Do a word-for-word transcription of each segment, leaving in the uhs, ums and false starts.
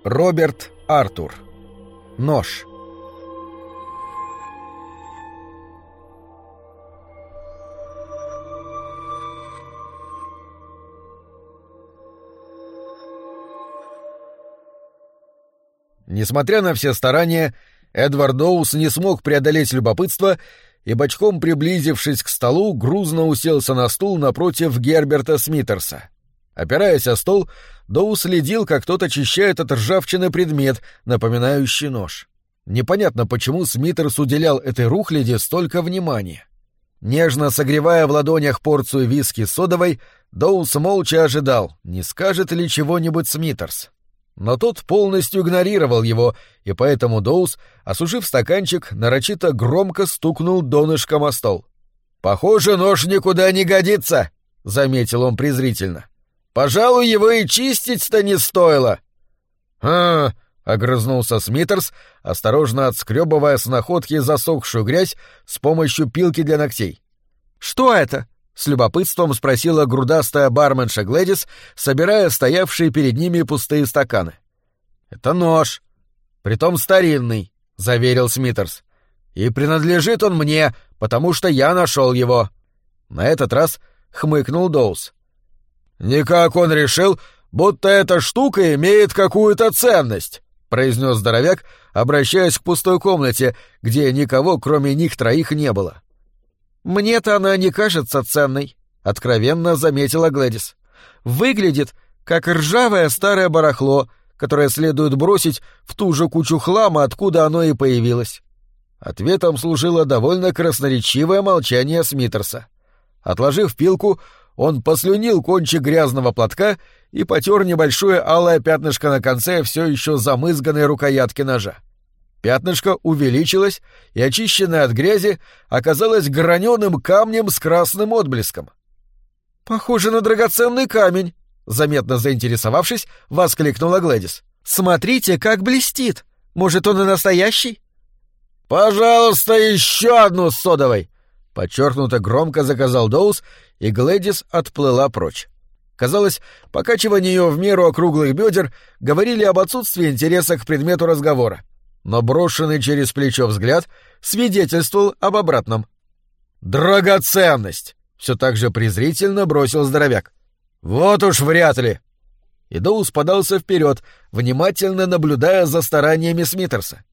Роберт Артур. Нож. Несмотря на все старания, Эдвард Доус не смог преодолеть любопытство и, бочком приблизившись к столу, грузно уселся на стул напротив Герберта Смитерса. Опираясь о стол, Доус следил, как тот очищает от ржавчины предмет, напоминающий нож. Непонятно, почему Смитерс уделял этой рухляди столько внимания. Нежно согревая в ладонях порцию виски содовой, Доус молча ожидал, не скажет ли чего-нибудь Смитерс. Но тот полностью игнорировал его, и поэтому Доус, осушив стаканчик, нарочито громко стукнул донышком о стол. «Похоже, нож никуда не годится», — заметил он презрительно. «Пожалуй, его и чистить-то не стоило». «А-а-а», — огрызнулся Смитерс, осторожно отскребывая с находки засохшую грязь с помощью пилки для ногтей. «Что это?» — с любопытством спросила грудастая барменша Глэдис, собирая стоявшие перед ними пустые стаканы. «Это нож. Притом старинный», — заверил Смитерс. «И принадлежит он мне, потому что я нашел его». На этот раз хмыкнул Доус. «Никак он решил, будто эта штука имеет какую-то ценность», — произнес здоровяк, обращаясь к пустой комнате, где никого, кроме них троих, не было. «Мне-то она не кажется ценной», — откровенно заметила Глэдис. «Выглядит, как ржавое старое барахло, которое следует бросить в ту же кучу хлама, откуда оно и появилось». Ответом служило довольно красноречивое молчание Смитерса. Отложив пилку, он послюнил кончик грязного платка и потер небольшое алое пятнышко на конце все еще замызганной рукоятки ножа. Пятнышко увеличилось, и очищенное от грязи оказалось граненым камнем с красным отблеском. «Похоже на драгоценный камень», — заметно заинтересовавшись, воскликнула Глэдис. «Смотрите, как блестит! Может, он и настоящий?» «Пожалуйста, еще одну с содовой!» — подчеркнуто громко заказал Доус, и Глэдис отплыла прочь. Казалось, покачивание ее в меру округлых бедер говорили об отсутствии интереса к предмету разговора, но брошенный через плечо взгляд свидетельствовал об обратном. «Драгоценность!» — все так же презрительно бросил здоровяк. «Вот уж вряд ли!» И Доус подался вперед, внимательно наблюдая за стараниями Смитерса.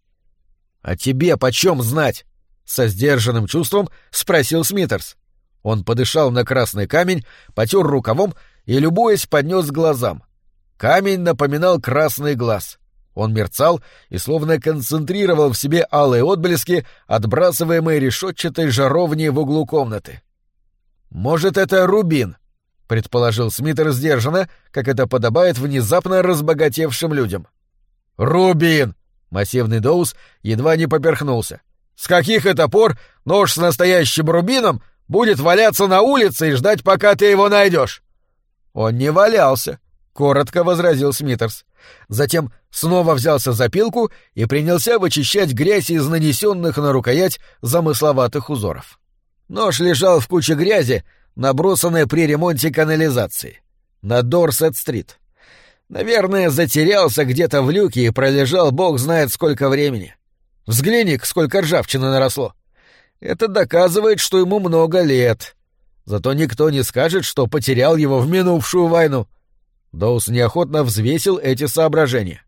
«А тебе почем знать?» — со сдержанным чувством спросил Смитерс. Он подышал на красный камень, потер рукавом и, любуясь, поднес к глазам. Камень напоминал красный глаз. Он мерцал и словно концентрировал в себе алые отблески, отбрасываемые решетчатой жаровней в углу комнаты. «Может, это рубин?» — предположил Смитерс сдержанно, как это подобает внезапно разбогатевшим людям. «Рубин!» — массивный Доус едва не поперхнулся. «С каких это пор нож с настоящим рубином будет валяться на улице и ждать, пока ты его найдешь?» «Он не валялся», — коротко возразил Смитерс. Затем снова взялся за пилку и принялся вычищать грязь из нанесенных на рукоять замысловатых узоров. Нож лежал в куче грязи, набросанной при ремонте канализации, на Дорсет-стрит. Наверное, затерялся где-то в люке и пролежал бог знает сколько времени. Взгляни, сколько ржавчины наросло. Это доказывает, что ему много лет. Зато никто не скажет, что потерял его в минувшую войну. Доус неохотно взвесил эти соображения.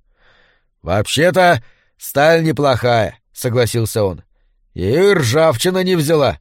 «Вообще-то, сталь неплохая», — согласился он. «И ржавчина не взяла».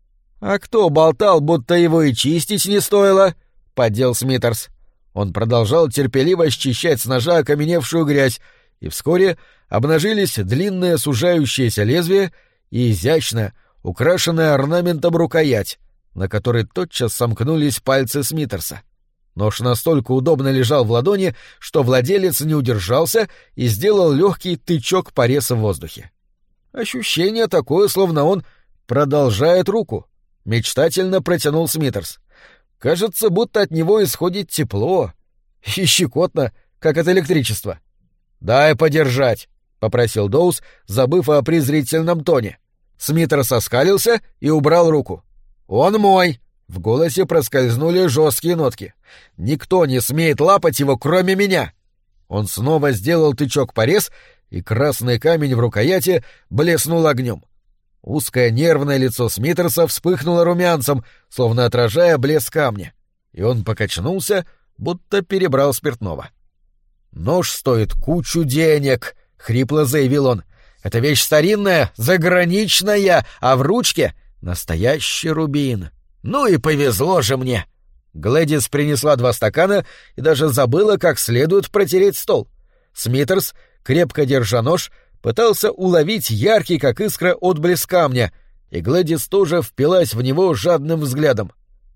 «А кто болтал, будто его и чистить не стоило?» — поддел Смитерс. Он продолжал терпеливо счищать с ножа окаменевшую грязь, и вскоре обнажились длинные сужающиеся лезвия и изящная, украшенная орнаментом рукоять, на которой тотчас сомкнулись пальцы Смитерса. Нож настолько удобно лежал в ладони, что владелец не удержался и сделал легкий тычок порез в воздухе. Ощущение такое, словно он продолжает руку. Мечтательно протянул Смитерс. Кажется, будто от него исходит тепло. И щекотно, как от электричества. «Дай подержать», — попросил Доус, забыв о презрительном тоне. Смитерс оскалился и убрал руку. «Он мой!» — в голосе проскользнули жесткие нотки. «Никто не смеет лапать его, кроме меня!» Он снова сделал тычок-порез, и красный камень в рукояти блеснул огнем. Узкое нервное лицо Смитерса вспыхнуло румянцем, словно отражая блеск камня, и он покачнулся, будто перебрал спиртного. «Нож стоит кучу денег», — хрипло заявил он. «Это вещь старинная, заграничная, а в ручке настоящий рубин. Ну и повезло же мне». Глэдис принесла два стакана и даже забыла, как следует протереть стол. Смитерс, крепко держа нож, пытался уловить яркий, как искра, отблеск камня, и Глэдис тоже впилась в него жадным взглядом.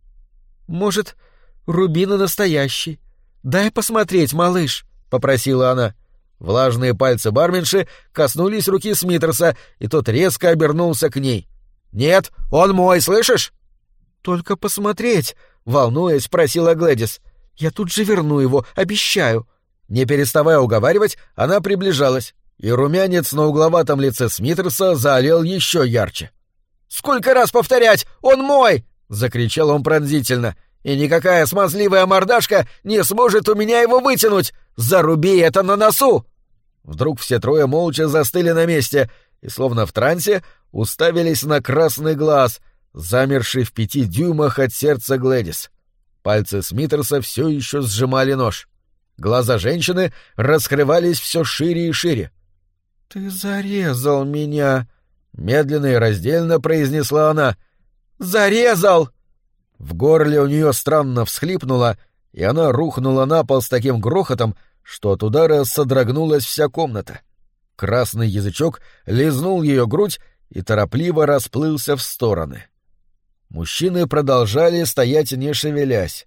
«Может, рубин и настоящий? Дай посмотреть, малыш», — попросила она. Влажные пальцы барменши коснулись руки Смитерса, и тот резко обернулся к ней. «Нет, он мой, слышишь?» «Только посмотреть», — волнуясь, спросила Глэдис. «Я тут же верну его, обещаю». Не переставая уговаривать, она приближалась, и румянец на угловатом лице Смитерса заолел еще ярче. «Сколько раз повторять? Он мой!» — закричал он пронзительно. «И никакая смазливая мордашка не сможет у меня его вытянуть! Заруби это на носу!» Вдруг все трое молча застыли на месте и, словно в трансе, уставились на красный глаз, замерший в пяти дюймах от сердца Глэдис. Пальцы Смитерса все еще сжимали нож. Глаза женщины раскрывались все шире и шире. «Ты зарезал меня!» — медленно и раздельно произнесла она. «Зарезал!» В горле у нее странно всхлипнуло, и она рухнула на пол с таким грохотом, что от удара содрогнулась вся комната. Красный язычок лизнул ее грудь и торопливо расплылся в стороны. Мужчины продолжали стоять, не шевелясь.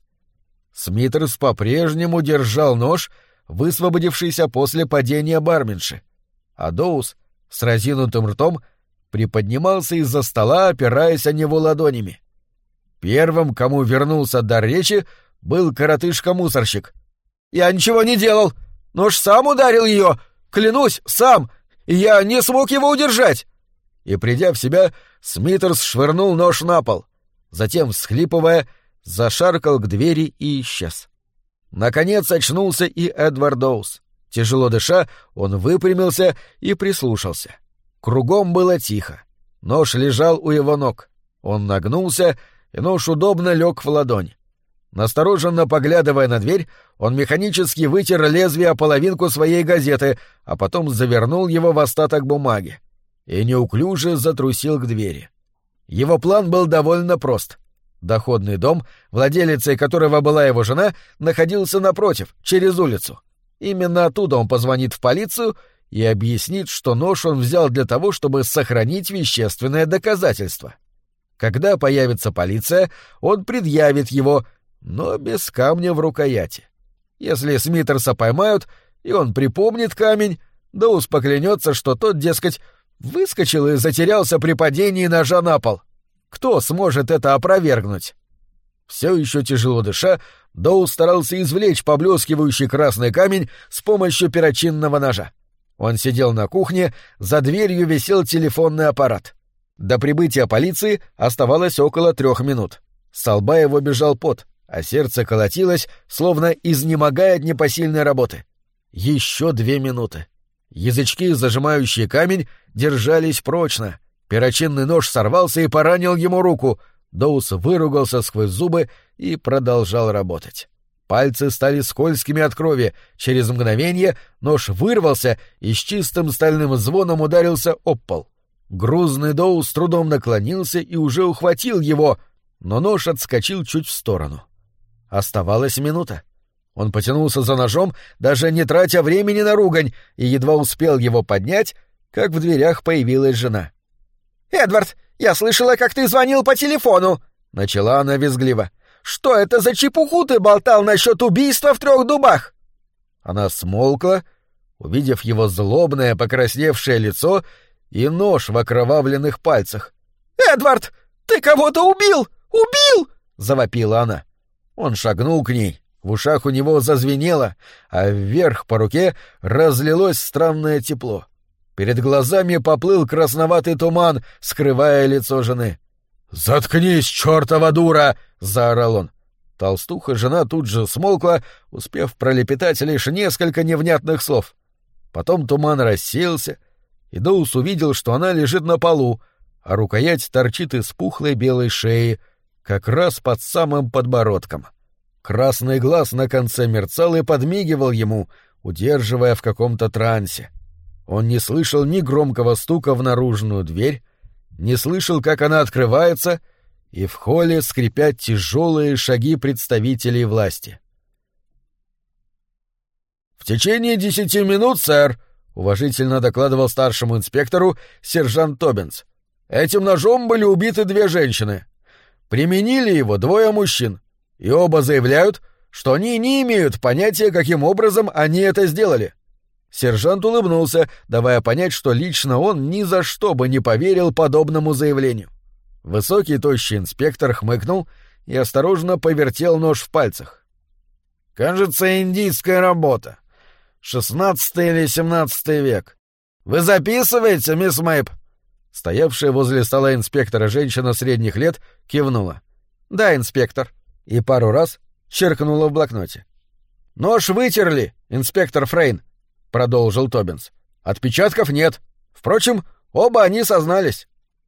Смитерс по-прежнему держал нож, высвободившийся после падения барменши, а Доус с разинутым ртом приподнимался из-за стола, опираясь о него ладонями. Первым, кому вернулся дар речи, был коротышка-мусорщик. «Я ничего не делал! Нож сам ударил ее! Клянусь, сам! И я не смог его удержать!» И, придя в себя, Смитерс швырнул нож на пол. Затем, всхлипывая, зашаркал к двери и исчез. Наконец очнулся и Эдвард Доус. Тяжело дыша, он выпрямился и прислушался. Кругом было тихо. Нож лежал у его ног. Он нагнулся, и нож удобно лег в ладонь. Настороженно поглядывая на дверь, он механически вытер лезвие о половинку своей газеты, а потом завернул его в остаток бумаги и неуклюже затрусил к двери. Его план был довольно прост. Доходный дом, владелицей которого была его жена, находился напротив, через улицу. Именно оттуда он позвонит в полицию и объяснит, что нож он взял для того, чтобы сохранить вещественное доказательство. Когда появится полиция, он предъявит его, но без камня в рукояти. Если Смитерса поймают, и он припомнит камень, Доус поклянется, что тот, дескать, выскочил и затерялся при падении ножа на пол. Кто сможет это опровергнуть? Все еще тяжело дыша, Доус старался извлечь поблескивающий красный камень с помощью перочинного ножа. Он сидел на кухне, за дверью висел телефонный аппарат. До прибытия полиции оставалось около трех минут. Со лба его бежал пот, а сердце колотилось, словно изнемогая от непосильной работы. Еще две минуты. Язычки, зажимающие камень, держались прочно. Перочинный нож сорвался и поранил ему руку. Доус выругался сквозь зубы и продолжал работать. Пальцы стали скользкими от крови. Через мгновение нож вырвался и с чистым стальным звоном ударился об пол. Грузный Доус с трудом наклонился и уже ухватил его, но нож отскочил чуть в сторону. Оставалась минута. Он потянулся за ножом, даже не тратя времени на ругань, и едва успел его поднять, как в дверях появилась жена. «Эдвард, я слышала, как ты звонил по телефону!» — начала она визгливо. «Что это за чепуху ты болтал насчет убийства в трех дубах?» Она смолкла, увидев его злобное покрасневшее лицо и нож в окровавленных пальцах. «Эдвард, ты кого-то убил! Убил!» — завопила она. Он шагнул к ней. В ушах у него зазвенело, а вверх по руке разлилось странное тепло. Перед глазами поплыл красноватый туман, скрывая лицо жены. «Заткнись, чертова дура!» — заорал он. Толстуха-жена тут же смолкла, успев пролепетать лишь несколько невнятных слов. Потом туман рассеялся, и Доус увидел, что она лежит на полу, а рукоять торчит из пухлой белой шеи, как раз под самым подбородком. Красный глаз на конце мерцал и подмигивал ему, удерживая в каком-то трансе. Он не слышал ни громкого стука в наружную дверь, не слышал, как она открывается, и в холле скрипят тяжелые шаги представителей власти. «В течение десяти минут, сэр», — уважительно докладывал старшему инспектору сержант Тоббинс, — «этим ножом были убиты две женщины. Применили его двое мужчин, и оба заявляют, что они не имеют понятия, каким образом они это сделали». Сержант улыбнулся, давая понять, что лично он ни за что бы не поверил подобному заявлению. Высокий тощий инспектор хмыкнул и осторожно повертел нож в пальцах. «Кажется, индийская работа. Шестнадцатый или семнадцатый век. Вы записываете, мисс Мэйп?» Стоявшая возле стола инспектора женщина средних лет кивнула. «Да, инспектор». И пару раз черкнула в блокноте. «Нож вытерли, инспектор Фрейн», — продолжил Тоббинс. «Отпечатков нет. Впрочем, оба они сознались».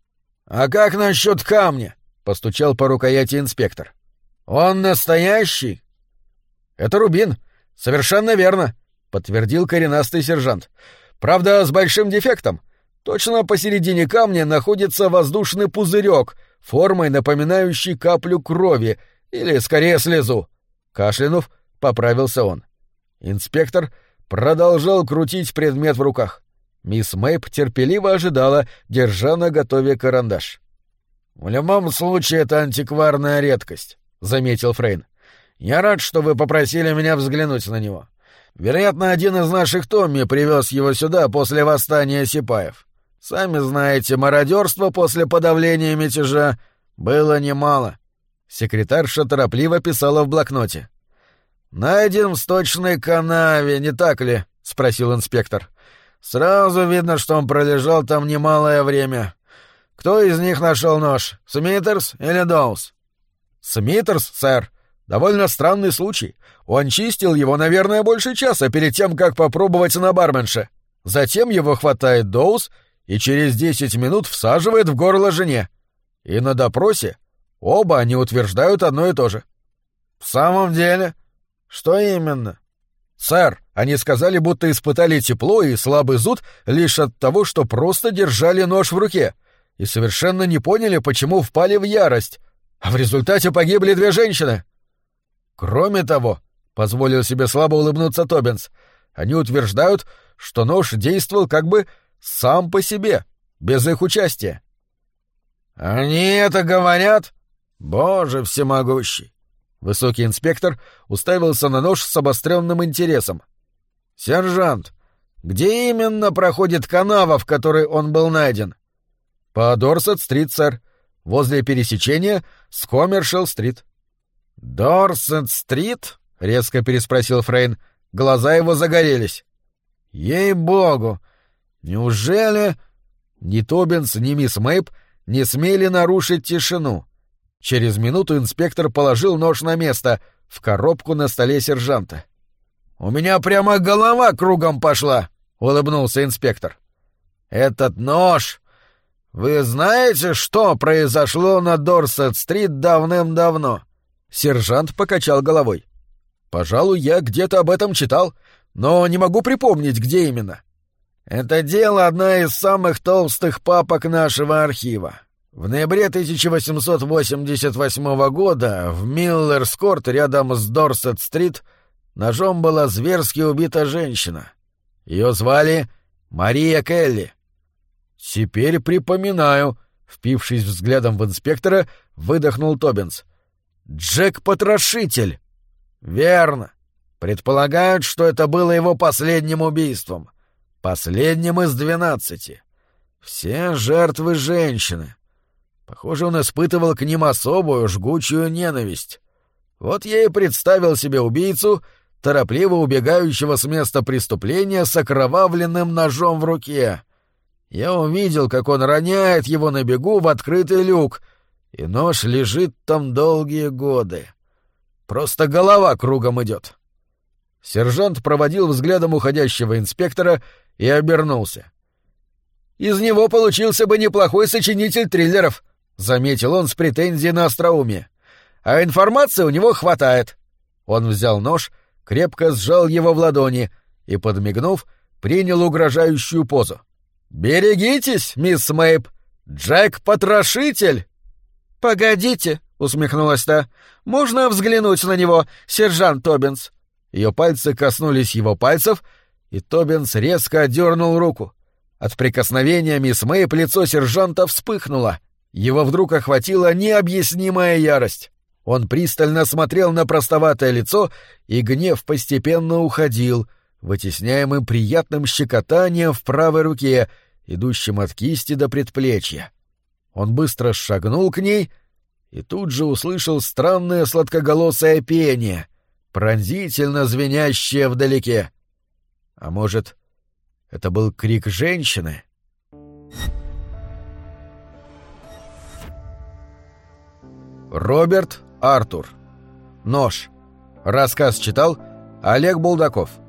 «А как насчет камня?» — постучал по рукояти инспектор. «Он настоящий?» «Это рубин. Совершенно верно», — подтвердил коренастый сержант. «Правда, с большим дефектом. Точно посередине камня находится воздушный пузырек, формой напоминающий каплю крови, или, скорее, слезу». Кашлянув, поправился он. Инспектор продолжал крутить предмет в руках. Мисс Мэйп терпеливо ожидала, держа наготове карандаш. «В любом случае, это антикварная редкость», — заметил Фрейн. «Я рад, что вы попросили меня взглянуть на него. Вероятно, один из наших Томми привез его сюда после восстания сипаев. Сами знаете, мародерства после подавления мятежа было немало». Секретарша торопливо писала в блокноте. «Найден в сточной канаве, не так ли?» — спросил инспектор. «Сразу видно, что он пролежал там немалое время. Кто из них нашел нож, Смитерс или Доус?» «Смитерс, сэр. Довольно странный случай. Он чистил его, наверное, больше часа перед тем, как попробовать на барменше. Затем его хватает Доус и через десять минут всаживает в горло жене. И на допросе оба они утверждают одно и то же». «В самом деле? Что именно?» «Сэр, они сказали, будто испытали тепло и слабый зуд лишь от того, что просто держали нож в руке, и совершенно не поняли, почему впали в ярость, а в результате погибли две женщины». «Кроме того», — позволил себе слабо улыбнуться Тоббинс, «они утверждают, что нож действовал как бы сам по себе, без их участия». «Они это говорят? Боже всемогущий!» Высокий инспектор уставился на нож с обостренным интересом. «Сержант, где именно проходит канава, в которой он был найден?» «По Дорсет-стрит, сэр, возле пересечения с Коммершал-стрит». «Дорсет-стрит?» — резко переспросил Фрейн. Глаза его загорелись. «Ей-богу! Неужели...» Ни Тоббинс, ни мисс Мэйп не смели нарушить тишину. Через минуту инспектор положил нож на место, в коробку на столе сержанта. «У меня прямо голова кругом пошла», — улыбнулся инспектор. «Этот нож... Вы знаете, что произошло на Дорсет-стрит давным-давно?» Сержант покачал головой. «Пожалуй, я где-то об этом читал, но не могу припомнить, где именно». «Это дело одна из самых толстых папок нашего архива. В ноябре тысяча восемьсот восемьдесят восьмого года в Миллерс-Корт рядом с Дорсет-стрит ножом была зверски убита женщина. Ее звали Мария Келли». «Теперь припоминаю», — впившись взглядом в инспектора, выдохнул Тоббинс. «Джек-потрошитель!» «Верно. Предполагают, что это было его последним убийством. Последним из двенадцати. Все жертвы женщины. Похоже, он испытывал к ним особую жгучую ненависть. Вот я и представил себе убийцу, торопливо убегающего с места преступления с окровавленным ножом в руке. Я увидел, как он роняет его на бегу в открытый люк, и нож лежит там долгие годы. Просто голова кругом идет. Сержант проводил взглядом уходящего инспектора и обернулся. «Из него получился бы неплохой сочинитель триллеров», — заметил он с претензией на остроумие. «А информации у него хватает». Он взял нож, крепко сжал его в ладони и, подмигнув, принял угрожающую позу. «Берегитесь, мисс Мэйб! Джек-потрошитель!» «Погодите», — усмехнулась та, — «можно взглянуть на него, сержант Тоббинс?» Ее пальцы коснулись его пальцев, и Тоббинс резко отдернул руку. От прикосновения мисс Мэйб лицо сержанта вспыхнуло. Его вдруг охватила необъяснимая ярость. Он пристально смотрел на простоватое лицо, и гнев постепенно уходил, вытесняемым приятным щекотанием в правой руке, идущим от кисти до предплечья. Он быстро шагнул к ней и тут же услышал странное сладкоголосое пение, пронзительно звенящее вдалеке. А может, это был крик женщины? Роберт Артур. Нож. Рассказ читал Олег Булдаков.